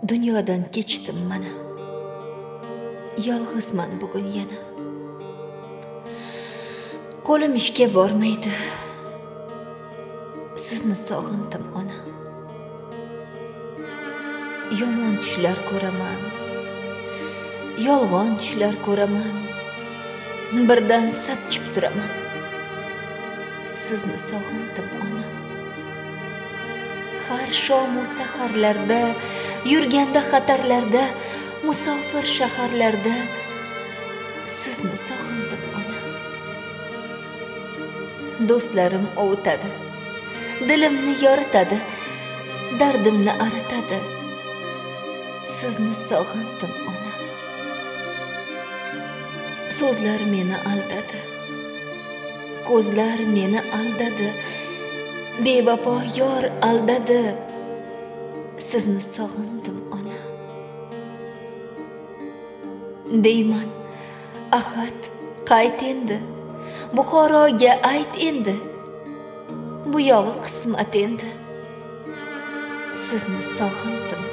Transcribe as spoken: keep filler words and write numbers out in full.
Dunyodan kechdim mana. Yolg'izman bugun yana. Qo'lim ishga bormaydi. Sizni sog'indim ona. Yomon tushlar ko'raman. Yolg'on tushlar ko'raman. Birdan sapchib turaman. Sizni sog'indim ona. Har shom u saharlarda, yurganda xatarlarda, musofir shaharlarda sizni sog'indim ona. Do'stlarim ovutadi, dilimni yoritadi, dardimni aritadi. Sizni sog'indim ona. So'zlar meni aldadi, ko'zlar meni aldadi, bevafo yor aldadi. Sizni sog'indim ona. Deyman, Ahad, qayt endi, Buxoroga ayt endi, bu yog'i qismat endi. Sizni sog'indim